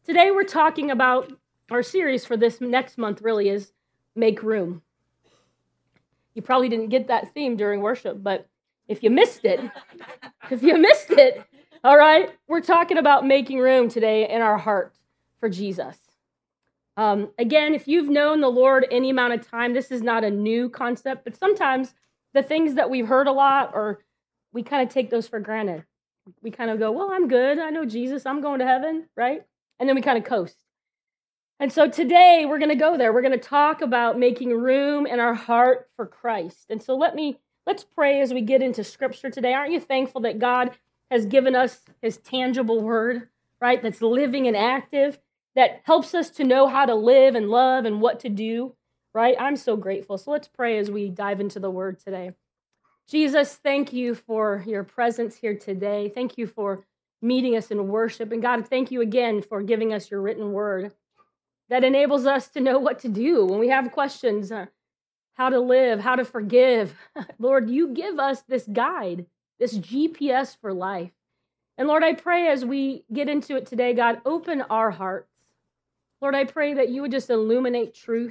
Today we're talking about our series for this next month really is Make Room. You probably didn't get that theme during worship, but if you missed it, all right, we're talking about making room today in our heart for Jesus. Again, if you've known the Lord any amount of time, this is not a new concept, but sometimes the things that we've heard a lot, or we kind of take those for granted. We kind of go, well, I'm good. I know Jesus. I'm going to heaven, right? And then we kind of coast. And so today we're going to go there. We're going to talk about making room in our heart for Christ. And so let's pray as we get into Scripture today. Aren't you thankful that God has given us His tangible word, right? That's living and active, that helps us to know how to live and love and what to do, right? I'm so grateful. So let's pray as we dive into the word today. Jesus, thank you for your presence here today. Thank you for meeting us in worship. And God, thank you again for giving us your written word that enables us to know what to do when we have questions, how to live, how to forgive. Lord, you give us this guide, this GPS for life. And Lord, I pray as we get into it today, God, open our hearts. Lord, I pray that you would just illuminate truth.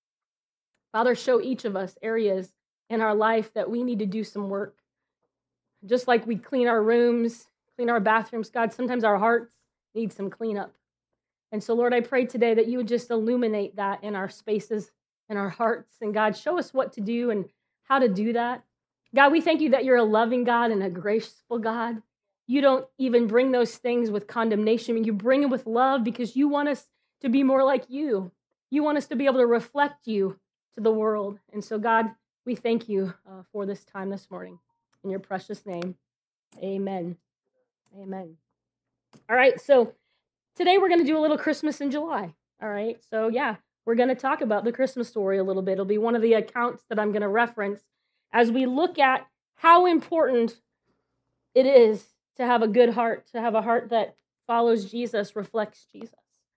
Father, show each of us areas in our life that we need to do some work. Just like we clean our rooms, clean our bathrooms, God, sometimes our hearts need some cleanup. And so, Lord, I pray today that you would just illuminate that in our spaces, in our hearts. And God, show us what to do and how to do that. God, we thank you that you're a loving God and a graceful God. You don't even bring those things with condemnation. You bring it with love because you want us to be more like you. You want us to be able to reflect you to the world. And so, God, we thank you for this time this morning. In your precious name, amen. Amen. All right, so today we're going to do a little Christmas in July. All right, so yeah, we're going to talk about the Christmas story a little bit. It'll be one of the accounts that I'm going to reference as we look at how important it is to have a good heart, to have a heart that follows Jesus, reflects Jesus.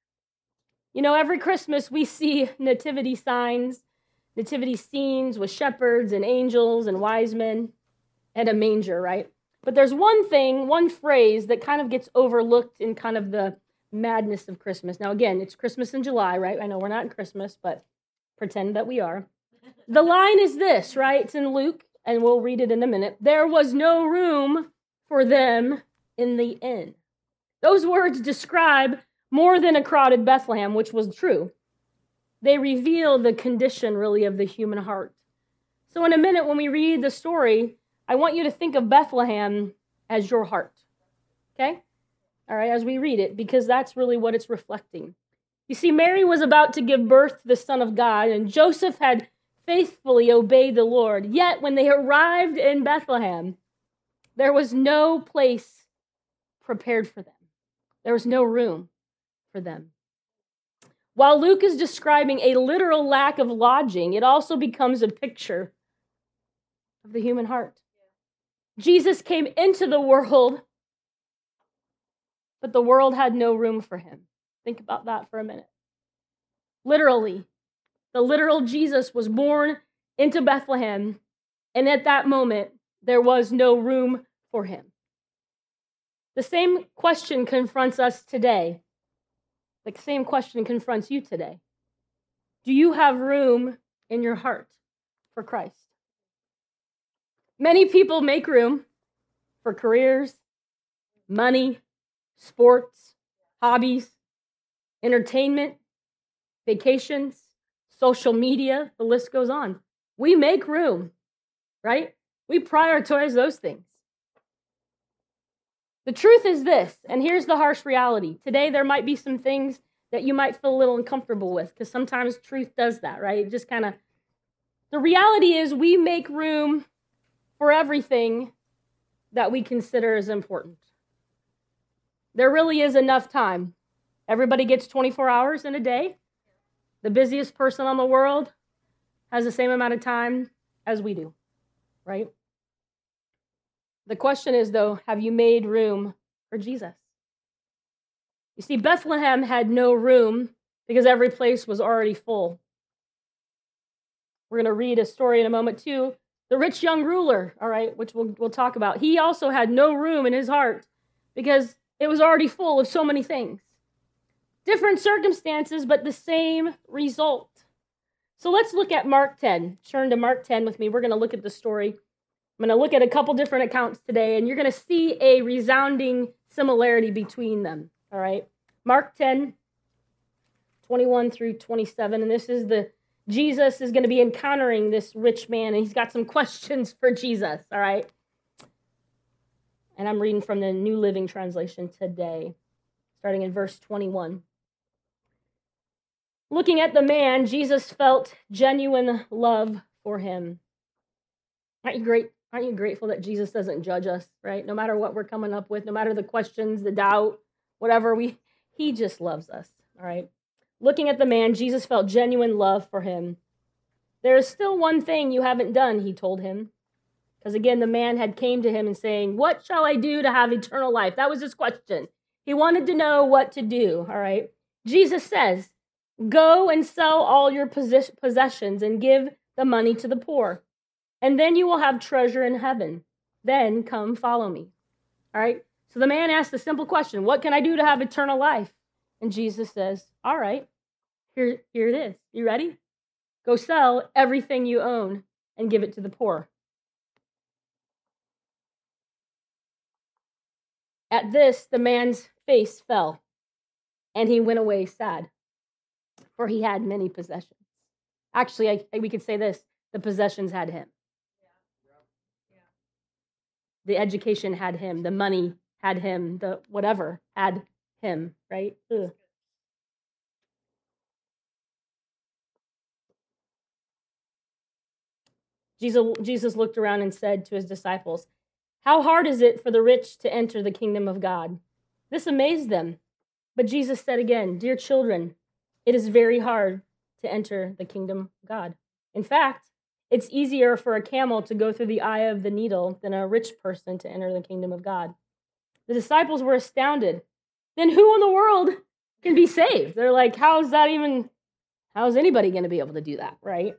You know, every Christmas we see nativity signs, nativity scenes with shepherds and angels and wise men and a manger, right? But there's one phrase that kind of gets overlooked in kind of the madness of Christmas. Now, again, it's Christmas in July, right? I know we're not in Christmas, but pretend that we are. The line is this, right? It's in Luke, and we'll read it in a minute. There was no room for them in the inn. Those words describe more than a crowded Bethlehem, which was true. They reveal the condition, really, of the human heart. So in a minute, when we read the story, I want you to think of Bethlehem as your heart, okay? All right, as we read it, because that's really what it's reflecting. You see, Mary was about to give birth to the Son of God, and Joseph had faithfully obeyed the Lord. Yet, when they arrived in Bethlehem, there was no place prepared for them. There was no room for them. While Luke is describing a literal lack of lodging, it also becomes a picture of the human heart. Jesus came into the world, but the world had no room for him. Think about that for a minute. Literally, the literal Jesus was born into Bethlehem, and at that moment, there was no room for him. The same question confronts us today. The same question confronts you today. Do you have room in your heart for Christ? Many people make room for careers, money, sports, hobbies, entertainment, vacations, social media, the list goes on. We make room, right? We prioritize those things. The truth is this, and here's the harsh reality. Today, there might be some things that you might feel a little uncomfortable with, because sometimes truth does that, right? It just kind of, the reality is we make room for everything that we consider as important. There really is enough time. Everybody gets 24 hours in a day. The busiest person on the world has the same amount of time as we do, right? The question is, though, have you made room for Jesus? You see, Bethlehem had no room because every place was already full. We're going to read a story in a moment, too. The rich young ruler, all right, which we'll talk about, he also had no room in his heart because it was already full of so many things. different circumstances, but the same result. So let's look at Mark 10. Turn to Mark 10 with me. We're going to look at the story. I'm going to look at a couple different accounts today, and you're going to see a resounding similarity between them. All right. Mark 10, 21 through 27. And this is Jesus is going to be encountering this rich man, and he's got some questions for Jesus. All right. And I'm reading from the New Living Translation today, starting in verse 21. Looking at the man, Jesus felt genuine love for him. Aren't you grateful that Jesus doesn't judge us, right? No matter what we're coming up with, no matter the questions, the doubt, whatever, he just loves us, all right? Looking at the man, Jesus felt genuine love for him. There is still one thing you haven't done, he told him. Because again, the man had came to him and saying, what shall I do to have eternal life? That was his question. He wanted to know what to do, all right? Jesus says, go and sell all your possessions and give the money to the poor, and then you will have treasure in heaven. Then come follow me. All right? So the man asked a simple question, what can I do to have eternal life? And Jesus says, all right, here it is. You ready? Go sell everything you own and give it to the poor. At this, the man's face fell, and he went away sad, for he had many possessions. Actually, we could say this, the possessions had him. The education had him. The money had him. The whatever had him, right? Ugh. Jesus looked around and said to his disciples, how hard is it for the rich to enter the kingdom of God? This amazed them. But Jesus said again, dear children, it is very hard to enter the kingdom of God. In fact, it's easier for a camel to go through the eye of the needle than a rich person to enter the kingdom of God. The disciples were astounded. Then who in the world can be saved? They're like, how's anybody going to be able to do that, right?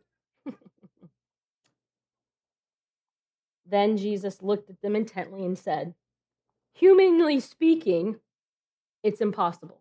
Then Jesus looked at them intently and said, humanly speaking, it's impossible.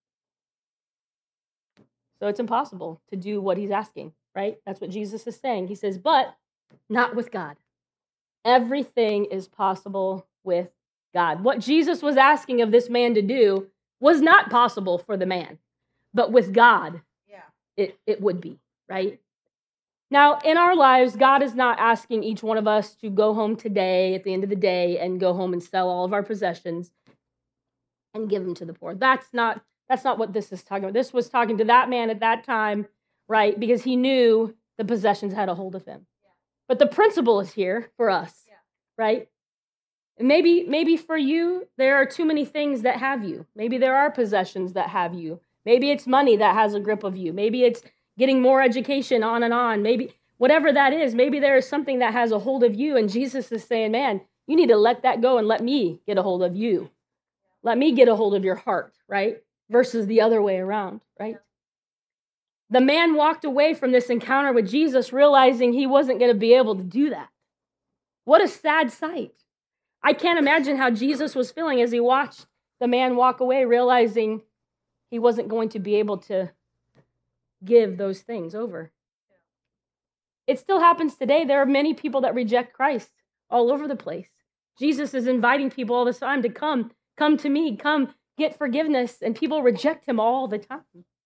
So it's impossible to do what he's asking, right? That's what Jesus is saying. He says, but not with God. Everything is possible with God. What Jesus was asking of this man to do was not possible for the man, but with God, it would be, right? Now, in our lives, God is not asking each one of us to go home today at the end of the day and go home and sell all of our possessions and give them to the poor. That's not what this is talking about. This was talking to that man at that time, right? Because he knew the possessions had a hold of him. Yeah. But the principle is here for us, right? And maybe for you, there are too many things that have you. Maybe there are possessions that have you. Maybe it's money that has a grip of you. Maybe it's getting more education, on and on. Maybe whatever that is, maybe there is something that has a hold of you. And Jesus is saying, man, you need to let that go and let me get a hold of you. Let me get a hold of your heart, right? Versus the other way around, right? The man walked away from this encounter with Jesus realizing he wasn't going to be able to do that. What a sad sight. I can't imagine how Jesus was feeling as he watched the man walk away realizing he wasn't going to be able to give those things over. It still happens today. There are many people that reject Christ all over the place. Jesus is inviting people all the time to come to me, come get forgiveness, and people reject him all the time.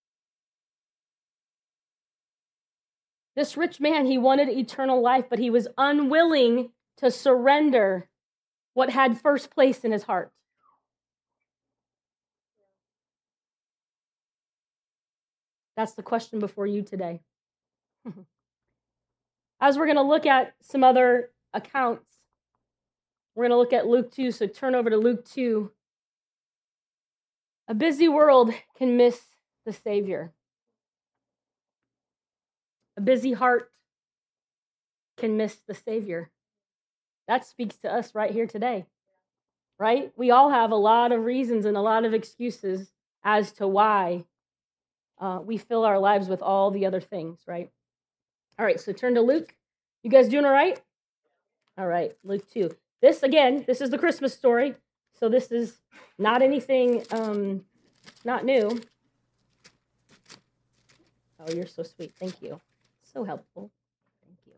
This rich man, he wanted eternal life, but he was unwilling to surrender what had first place in his heart. That's the question before you today. As we're going to look at some other accounts, we're going to look at Luke 2, so turn over to Luke 2. A busy world can miss the Savior. A busy heart can miss the Savior. That speaks to us right here today, right? We all have a lot of reasons and a lot of excuses as to why we fill our lives with all the other things, right? All right, so turn to Luke. You guys doing all right? All right, Luke 2. This is the Christmas story, so this is not anything not new. Oh, you're so sweet. Thank you. So helpful. Thank you.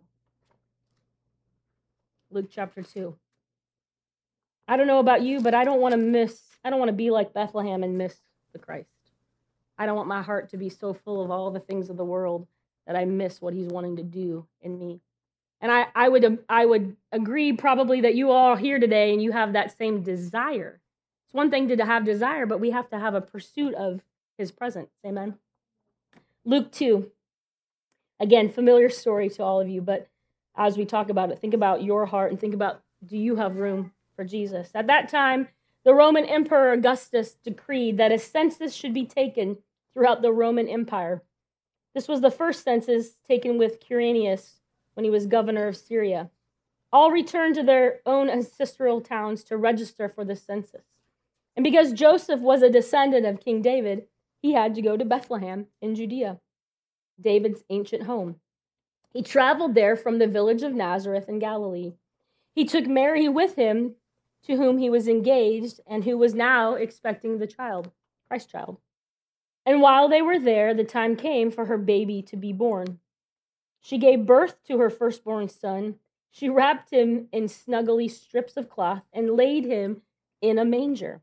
Luke chapter 2. I don't know about you, but I don't want to be like Bethlehem and miss the Christ. I don't want my heart to be so full of all the things of the world that I miss what he's wanting to do in me. And I would agree probably that you all are here today and you have that same desire. It's one thing to have desire, but we have to have a pursuit of his presence. Amen. Luke 2. Again, familiar story to all of you, but as we talk about it, think about your heart and think about, do you have room for Jesus? At that time, the Roman Emperor Augustus decreed that a census should be taken throughout the Roman Empire. This was the first census taken with Quirinius when he was governor of Syria. All returned to their own ancestral towns to register for the census. And because Joseph was a descendant of King David, he had to go to Bethlehem in Judea, David's ancient home. He traveled there from the village of Nazareth in Galilee. He took Mary with him, to whom he was engaged and who was now expecting the child, Christ child. And while they were there, the time came for her baby to be born. She gave birth to her firstborn son. She wrapped him in snuggly strips of cloth and laid him in a manger.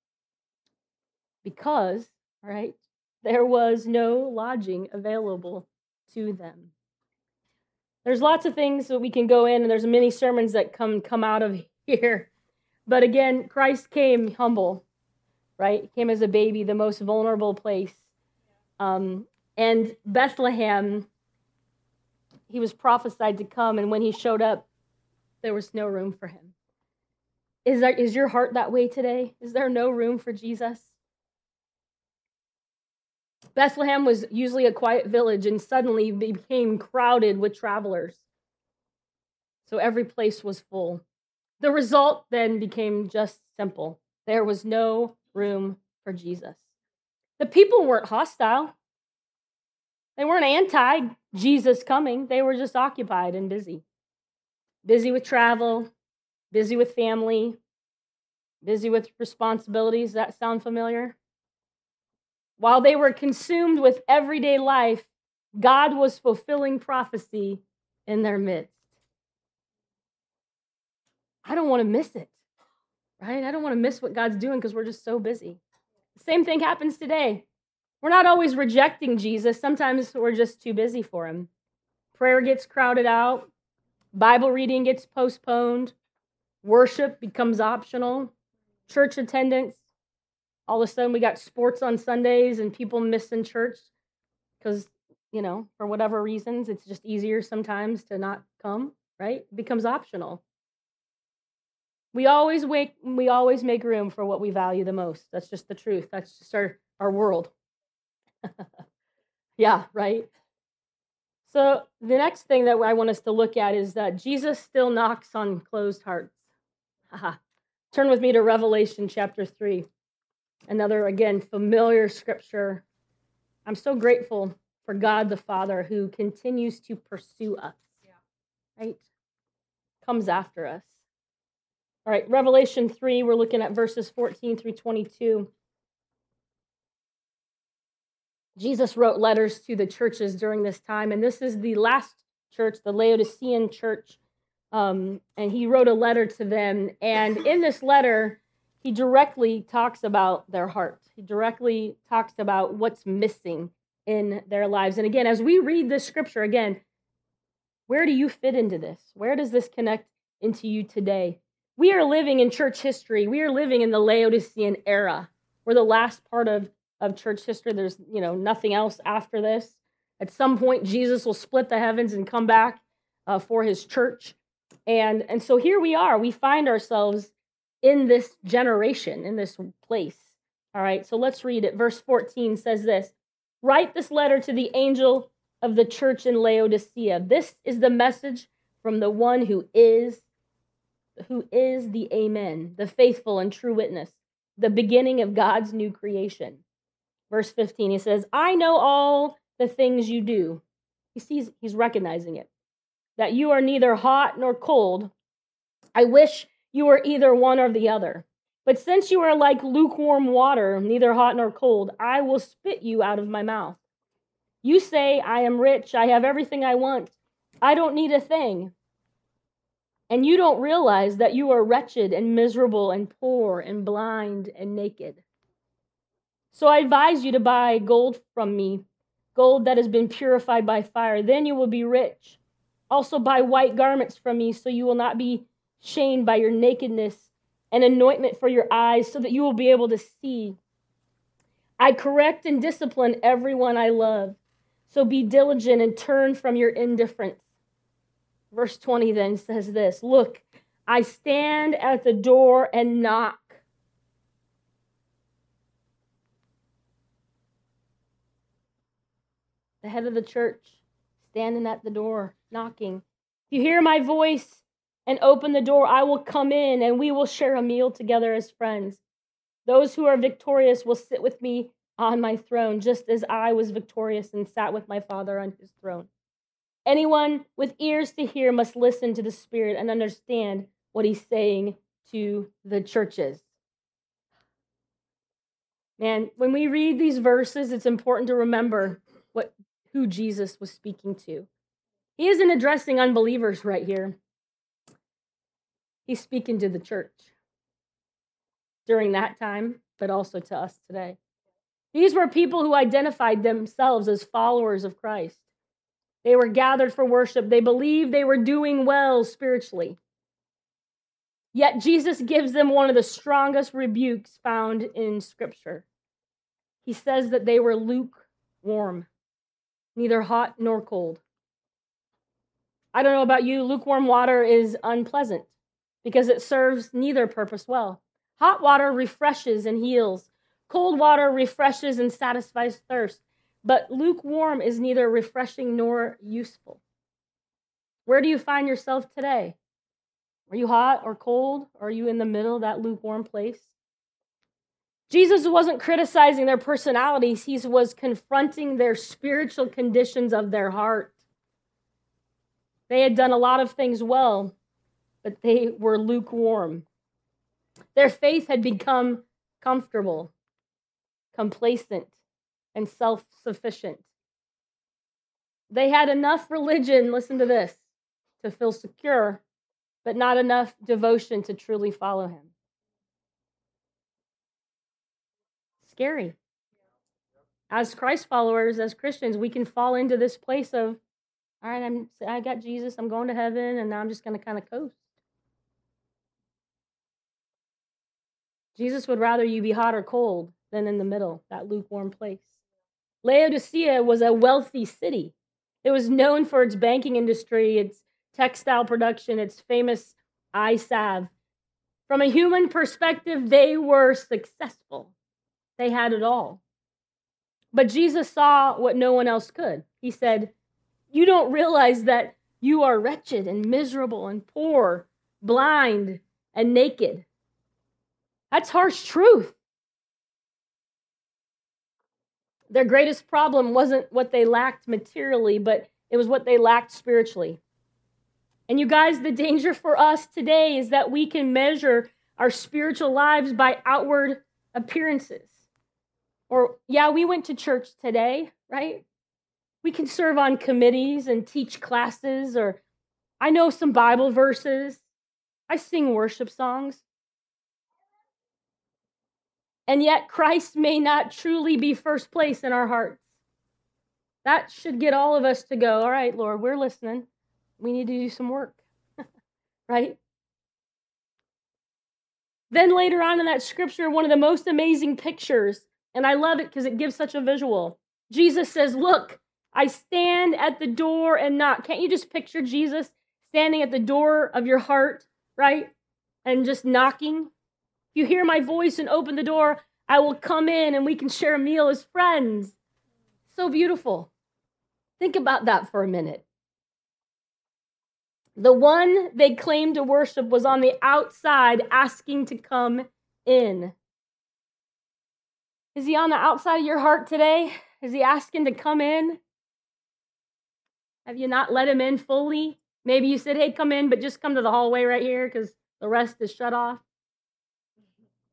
Because, there was no lodging available to them. There's lots of things that we can go in, and there's many sermons that come out of here. But again, Christ came humble, right? He came as a baby, the most vulnerable place. And Bethlehem, he was prophesied to come, and when he showed up, there was no room for him. Is your heart that way today? Is there no room for Jesus? Bethlehem was usually a quiet village and suddenly became crowded with travelers. So every place was full. The result then became just simple. There was no room for Jesus. The people weren't hostile. They weren't anti-Jesus coming. They were just occupied and busy. Busy with travel, busy with family, busy with responsibilities. Does that sound familiar? While they were consumed with everyday life, God was fulfilling prophecy in their midst. I don't want to miss it, right? I don't want to miss what God's doing because we're just so busy. The same thing happens today. We're not always rejecting Jesus. Sometimes we're just too busy for him. Prayer gets crowded out. Bible reading gets postponed. Worship becomes optional. Church attendance. All of a sudden, we got sports on Sundays and people missing church because, for whatever reasons, it's just easier sometimes to not come, right? It becomes optional. We always make room for what we value the most. That's just the truth. That's just our world. Yeah, right? So the next thing that I want us to look at is that Jesus still knocks on closed hearts. Turn with me to Revelation chapter 3. Another, again, familiar scripture. I'm so grateful for God the Father who continues to pursue us, right? Comes after us. All right, Revelation 3, we're looking at verses 14 through 22. Jesus wrote letters to the churches during this time, and this is the last church, the Laodicean church, and he wrote a letter to them, and in this letter, he directly talks about their heart. He directly talks about what's missing in their lives. And again, as we read this scripture, again, where do you fit into this? Where does this connect into you today? We are living in church history. We are living in the Laodicean era. We're the last part of church history. There's, nothing else after this. At some point, Jesus will split the heavens and come back for his church. And so here we are. We find ourselves in this generation, in this place. All right, so let's read it. Verse 14 says this: "Write this letter to the angel of the church in Laodicea. This is the message from the one who is the Amen, the faithful and true witness, the beginning of God's new creation." Verse 15, he says, "I know all the things you do." He's recognizing it. "That you are neither hot nor cold. I wish you were either one or the other. But since you are like lukewarm water, neither hot nor cold, I will spit you out of my mouth. You say, I am rich, I have everything I want, I don't need a thing. And you don't realize that you are wretched and miserable and poor and blind and naked. So I advise you to buy gold from me, gold that has been purified by fire. Then you will be rich. Also buy white garments from me so you will not be shamed by your nakedness, and anointment for your eyes so that you will be able to see. I correct and discipline everyone I love. So be diligent and turn from your indifference. Verse 20 then says this, look, I stand at the door and knock. The head of the church, standing at the door, knocking. If you hear my voice and open the door, I will come in and we will share a meal together as friends. Those who are victorious will sit with me on my throne, just as I was victorious and sat with my Father on his throne. Anyone with ears to hear must listen to the Spirit and understand what he's saying to the churches. Man, when we read these verses, it's important to remember who Jesus was speaking to. He isn't addressing unbelievers right here. He's speaking to the church during that time, but also to us today. These were people who identified themselves as followers of Christ. They were gathered for worship. They believed they were doing well spiritually. Yet Jesus gives them one of the strongest rebukes found in Scripture. He says that they were lukewarm, neither hot nor cold. I don't know about you, lukewarm water is unpleasant because it serves neither purpose well. Hot water refreshes and heals. Cold water refreshes and satisfies thirst. But lukewarm is neither refreshing nor useful. Where do you find yourself today? Are you hot or cold? Or are you in the middle, that lukewarm place? Jesus wasn't criticizing their personalities. He was confronting their spiritual conditions of their heart. They had done a lot of things well, but they were lukewarm. Their faith had become comfortable, complacent, and self-sufficient. They had enough religion, listen to this, to feel secure, but not enough devotion to truly follow him. Scary. As Christ followers, as Christians, we can fall into this place of, all right, I got Jesus, I'm going to heaven, and now I'm just going to kind of coast. Jesus would rather you be hot or cold than in the middle, that lukewarm place. Laodicea was a wealthy city. It was known for its banking industry, its textile production, its famous eye salve. From a human perspective, they were successful. They had it all. But Jesus saw what no one else could. He said, you don't realize that you are wretched and miserable and poor, blind and naked. That's harsh truth. Their greatest problem wasn't what they lacked materially, but it was what they lacked spiritually. And you guys, the danger for us today is that we can measure our spiritual lives by outward appearances. Or, yeah, we went to church today, right? We can serve on committees and teach classes, or I know some Bible verses. I sing worship songs. And yet Christ may not truly be first place in our hearts. That should get all of us to go, all right, Lord, we're listening. We need to do some work, right? Then later on in that scripture, one of the most amazing pictures, and I love it because it gives such a visual. Jesus says, look, I stand at the door and knock. Can't you just picture Jesus standing at the door of your heart, right? And just knocking? If you hear my voice and open the door, I will come in and we can share a meal as friends. So beautiful. Think about that for a minute. The one they claimed to worship was on the outside asking to come in. Is he on the outside of your heart today? Is he asking to come in? Have you not let him in fully? Maybe you said, hey, come in, but just come to the hallway right here because the rest is shut off.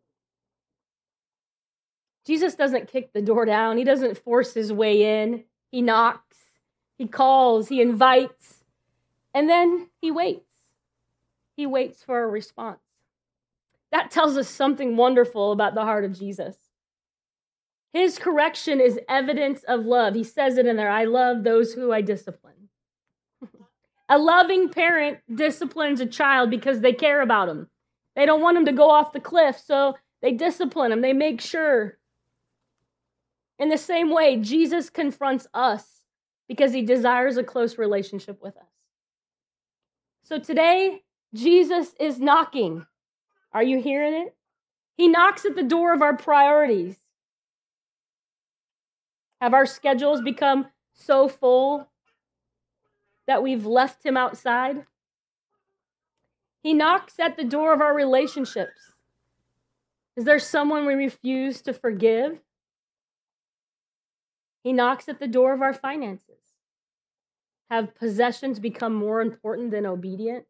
Jesus doesn't kick the door down. He doesn't force his way in. He knocks, he calls, he invites, and then he waits. He waits for a response. That tells us something wonderful about the heart of Jesus. His correction is evidence of love. He says it in there, I love those who I discipline. A loving parent disciplines a child because they care about him. They don't want him to go off the cliff, so they discipline him. They make sure. In the same way, Jesus confronts us because he desires a close relationship with us. So today, Jesus is knocking. Are you hearing it? He knocks at the door of our priorities. Have our schedules become so full that we've left him outside? He knocks at the door of our relationships. Is there someone we refuse to forgive? He knocks at the door of our finances. Have possessions become more important than obedience?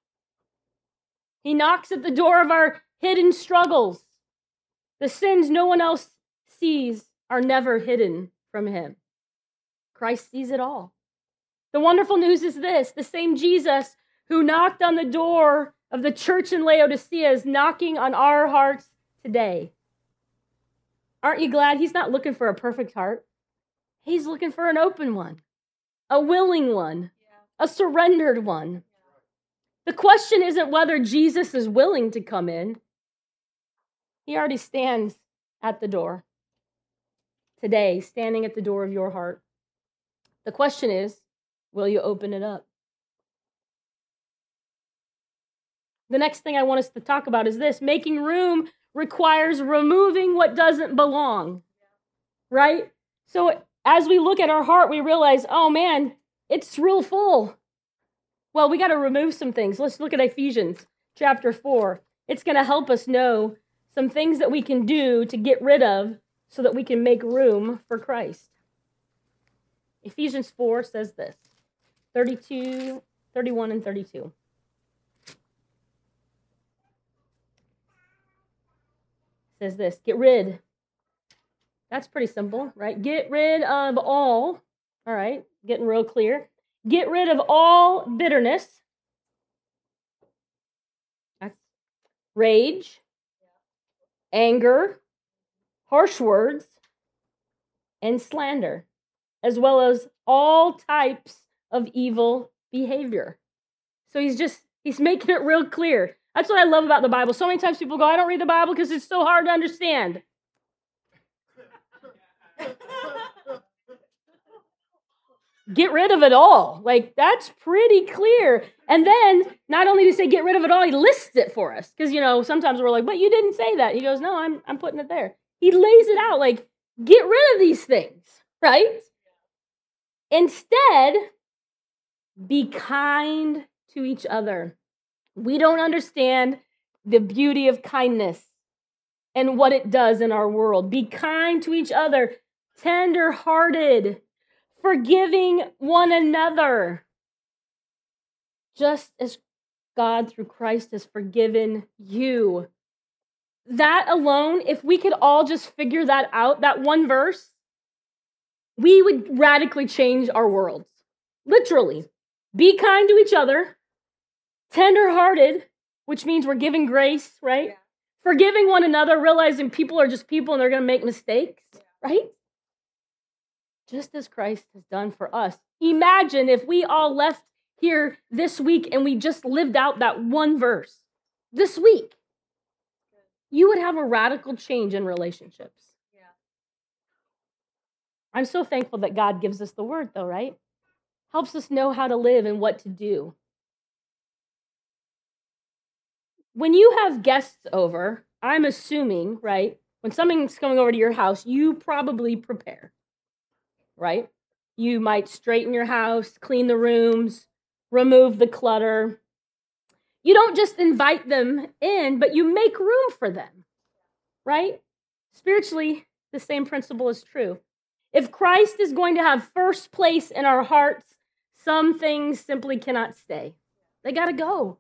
He knocks at the door of our hidden struggles. The sins no one else sees are never hidden from him. Christ sees it all. The wonderful news is this: the same Jesus who knocked on the door of the church in Laodicea is knocking on our hearts today. Aren't you glad he's not looking for a perfect heart? He's looking for an open one, a willing one, a surrendered one. The question isn't whether Jesus is willing to come in. He already stands at the door. Today, standing at the door of your heart. The question is, will you open it up? The next thing I want us to talk about is this: making room requires removing what doesn't belong, right? So as we look at our heart, we realize, oh man, it's real full. Well, we got to remove some things. Let's look at Ephesians chapter 4. It's going to help us know some things that we can do to get rid of so that we can make room for Christ. Ephesians 4 says this, 31 and 32. Says this, get rid. That's pretty simple, right? Get rid of all right, getting real clear. Get rid of all bitterness. That's rage, anger, harsh words, and slander, as well as all types of evil behavior. So he's making it real clear. That's what I love about the Bible. So many times people go, I don't read the Bible because it's so hard to understand. Get rid of it all. Like, that's pretty clear. And then, not only to say get rid of it all, he lists it for us. Because, sometimes we're like, but you didn't say that. He goes, no, I'm putting it there. He lays it out like, get rid of these things, right? Instead, be kind to each other. We don't understand the beauty of kindness and what it does in our world. Be kind to each other, tender-hearted, forgiving one another, just as God through Christ has forgiven you. That alone, if we could all just figure that out, that one verse, we would radically change our worlds. Literally. Be kind to each other, tender-hearted, which means we're giving grace, right? Yeah. Forgiving one another, realizing people are just people and they're going to make mistakes, right? Just as Christ has done for us. Imagine if we all left here this week and we just lived out that one verse this week. You would have a radical change in relationships. Yeah. I'm so thankful that God gives us the word, though, right? Helps us know how to live and what to do. When you have guests over, I'm assuming, right, when something's coming over to your house, you probably prepare. Right? You might straighten your house, clean the rooms, remove the clutter. You don't just invite them in, but you make room for them, right? Spiritually, the same principle is true. If Christ is going to have first place in our hearts, some things simply cannot stay. They got to go.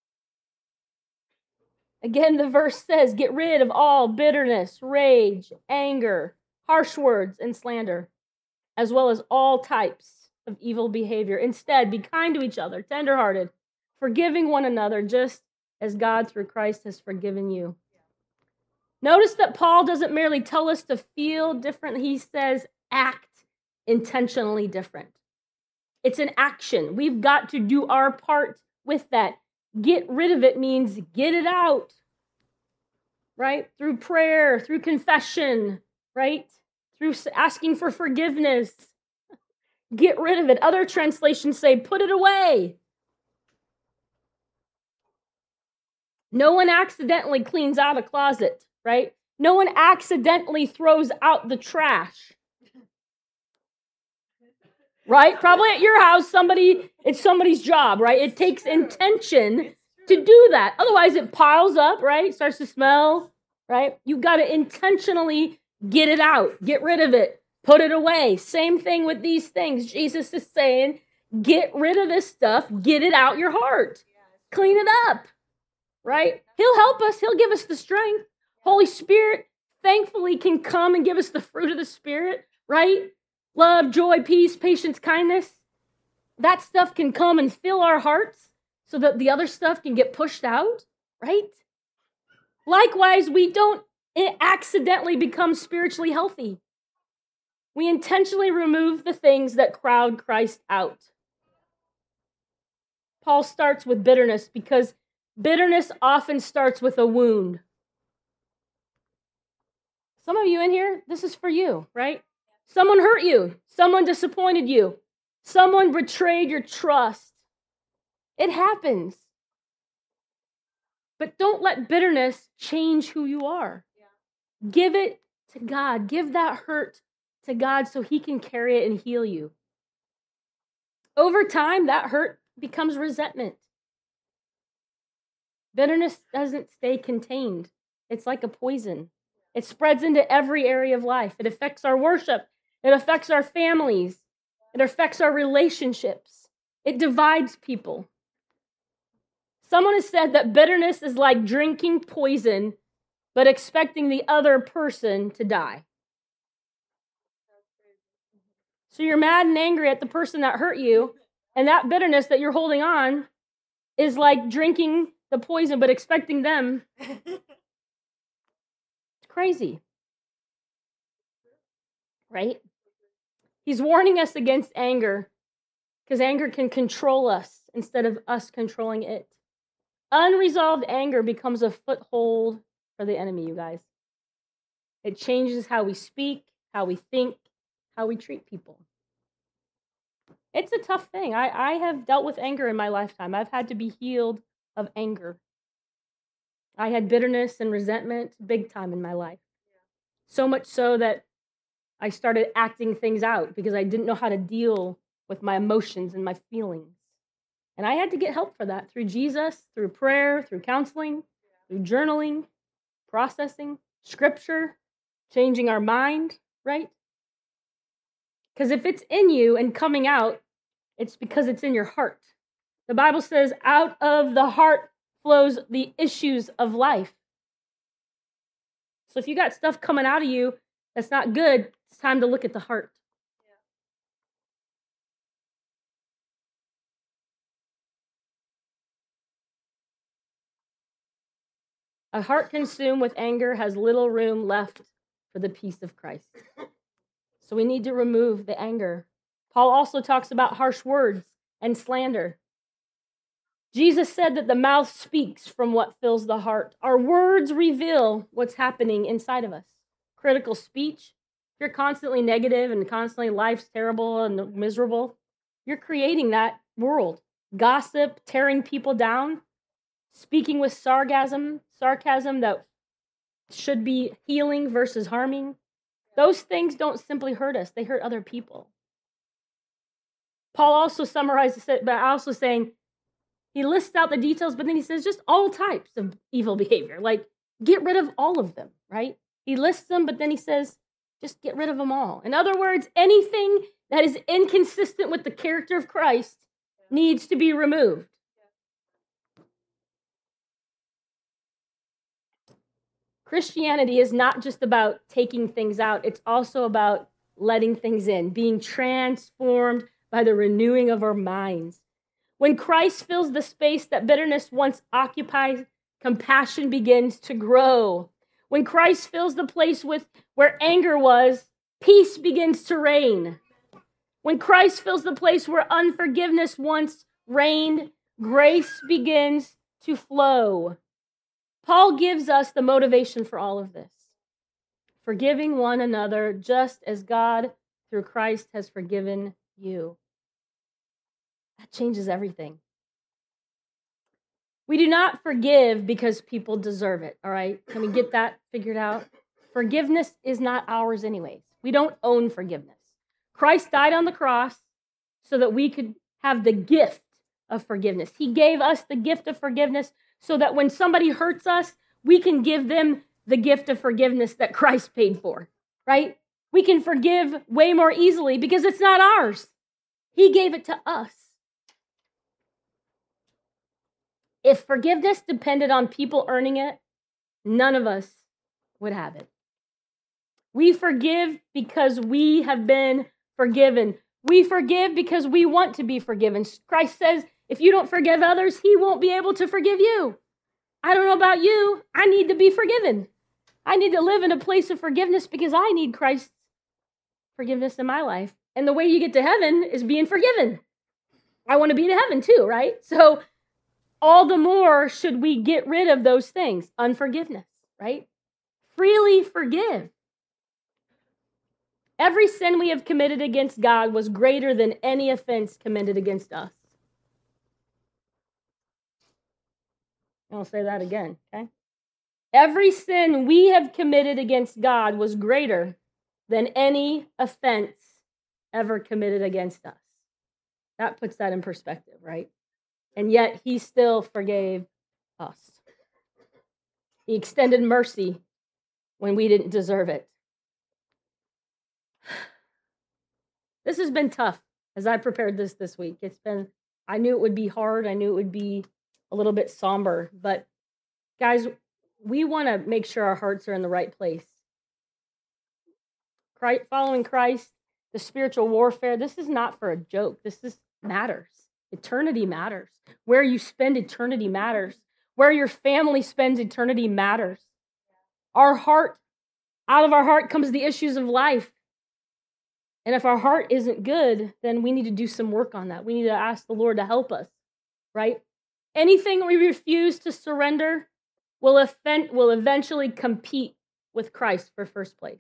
Again, the verse says, get rid of all bitterness, rage, anger, harsh words, and slander. as well as all types of evil behavior. Instead, be kind to each other, tenderhearted, forgiving one another, just as God through Christ has forgiven you. Notice that Paul doesn't merely tell us to feel different. He says act intentionally different. It's an action. We've got to do our part with that. Get rid of it means get it out, right? Through prayer, through confession, right? Through asking for forgiveness. Get rid of it. Other translations say put it away. No one accidentally cleans out a closet, right? No one accidentally throws out the trash. Right? Probably at your house, it's somebody's job, right? It takes intention to do that. Otherwise, it piles up, right? It starts to smell, right? You've got to intentionally get it out, get rid of it, put it away. Same thing with these things. Jesus is saying, get rid of this stuff, get it out your heart, clean it up, right? He'll help us. He'll give us the strength. Holy Spirit, thankfully, can come and give us the fruit of the Spirit, right? Love, joy, peace, patience, kindness. That stuff can come and fill our hearts so that the other stuff can get pushed out, right? Likewise, we don't accidentally become spiritually healthy. We intentionally remove the things that crowd Christ out. Paul starts with bitterness because bitterness often starts with a wound. Some of you in here, this is for you, right? Someone hurt you. Someone disappointed you. Someone betrayed your trust. It happens. But don't let bitterness change who you are. Yeah. Give it to God. Give that hurt to God so he can carry it and heal you. Over time, that hurt becomes resentment. Bitterness doesn't stay contained. It's like a poison. It spreads into every area of life. It affects our worship. It affects our families. It affects our relationships. It divides people. Someone has said that bitterness is like drinking poison, but expecting the other person to die. So you're mad and angry at the person that hurt you, and that bitterness that you're holding on is like drinking the poison, but expecting them. It's crazy. Right? He's warning us against anger because anger can control us instead of us controlling it. Unresolved anger becomes a foothold for the enemy, you guys. It changes how we speak, how we think, how we treat people. It's a tough thing. I have dealt with anger in my lifetime. I've had to be healed of anger. I had bitterness and resentment big time in my life. So much so that I started acting things out because I didn't know how to deal with my emotions and my feelings. And I had to get help for that through Jesus, through prayer, through counseling, through journaling, processing, scripture, changing our mind, right? Because if it's in you and coming out, it's because it's in your heart. The Bible says, out of the heart flows the issues of life. So if you got stuff coming out of you that's not good, it's time to look at the heart. A heart consumed with anger has little room left for the peace of Christ. So we need to remove the anger. Paul also talks about harsh words and slander. Jesus said that the mouth speaks from what fills the heart. Our words reveal what's happening inside of us. Critical speech. If you're constantly negative and constantly life's terrible and miserable, you're creating that world. Gossip, tearing people down, speaking with sarcasm that should be healing versus harming. Those things don't simply hurt us, they hurt other people. Paul also summarizes it by also saying, he lists out the details, but then he says just all types of evil behavior. Like, get rid of all of them, right? He lists them, but then he says, just get rid of them all. In other words, anything that is inconsistent with the character of Christ needs to be removed. Christianity is not just about taking things out. It's also about letting things in, being transformed by the renewing of our minds. When Christ fills the space that bitterness once occupied, compassion begins to grow. When Christ fills the place where anger was, peace begins to reign. When Christ fills the place where unforgiveness once reigned, grace begins to flow. Paul gives us the motivation for all of this. Forgiving one another just as God through Christ has forgiven you. That changes everything. We do not forgive because people deserve it, all right? Can we get that figured out? Forgiveness is not ours anyways. We don't own forgiveness. Christ died on the cross so that we could have the gift of forgiveness. He gave us the gift of forgiveness so that when somebody hurts us, we can give them the gift of forgiveness that Christ paid for, right? We can forgive way more easily because it's not ours. He gave it to us. If forgiveness depended on people earning it, none of us would have it. We forgive because we have been forgiven. We forgive because we want to be forgiven. Christ says, if you don't forgive others, he won't be able to forgive you. I don't know about you. I need to be forgiven. I need to live in a place of forgiveness because I need Christ's forgiveness in my life. And the way you get to heaven is being forgiven. I want to be to heaven too, right? So all the more should we get rid of those things. Unforgiveness, right? Freely forgive. Every sin we have committed against God was greater than any offense committed against us. I'll say that again, okay? Every sin we have committed against God was greater than any offense ever committed against us. That puts that in perspective, right? And yet he still forgave us. He extended mercy when we didn't deserve it. This has been tough as I prepared this week. I knew it would be hard. I knew it would be a little bit somber. But guys, we want to make sure our hearts are in the right place. Following Christ, the spiritual warfare, this is not for a joke. This matters. Eternity matters. Where you spend eternity matters. Where your family spends eternity matters. Out of our heart comes the issues of life. And if our heart isn't good, then we need to do some work on that. We need to ask the Lord to help us, right? Anything we refuse to surrender will eventually compete with Christ for first place.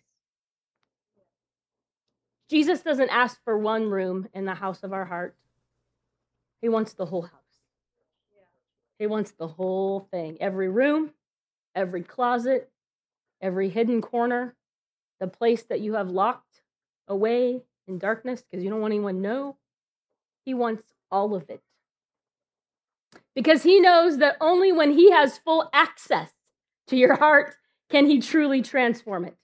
Jesus doesn't ask for one room in the house of our heart. He wants the whole house. He wants the whole thing. Every room, every closet, every hidden corner, the place that you have locked away in darkness because you don't want anyone to know. He wants all of it. Because he knows that only when he has full access to your heart can he truly transform it.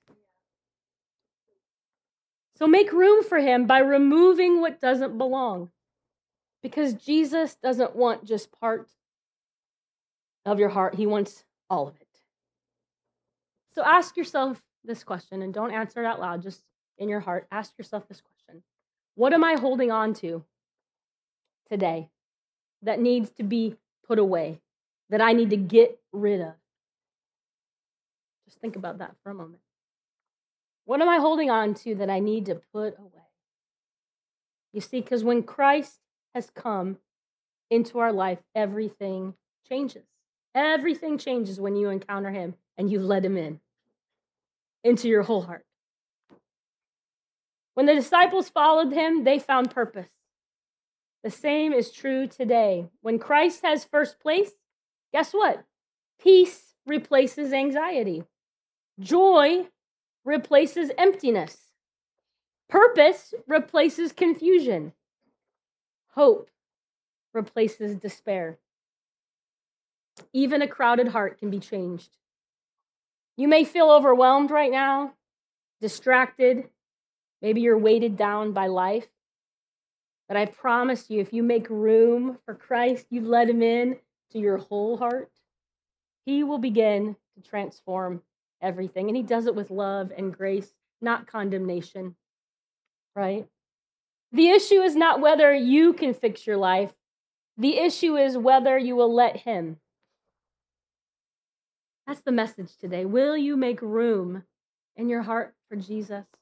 So make room for him by removing what doesn't belong. Because Jesus doesn't want just part of your heart. He wants all of it. So ask yourself this question, and don't answer it out loud, just in your heart. Ask yourself this question. What am I holding on to today that needs to be put away, that I need to get rid of? Just think about that for a moment. What am I holding on to that I need to put away? You see, because when Christ has come into our life, everything changes. Everything changes when you encounter him and you let him into your whole heart. When the disciples followed him, they found purpose. The same is true today. When Christ has first place, guess what? Peace replaces anxiety. Joy replaces emptiness. Purpose replaces confusion. Hope replaces despair. Even a crowded heart can be changed. You may feel overwhelmed right now, distracted. Maybe you're weighted down by life. But I promise you, if you make room for Christ, you let him in to your whole heart, he will begin to transform everything. And he does it with love and grace, not condemnation. right? The issue is not whether you can fix your life. The issue is whether you will let him. That's the message today. Will you make room in your heart for Jesus?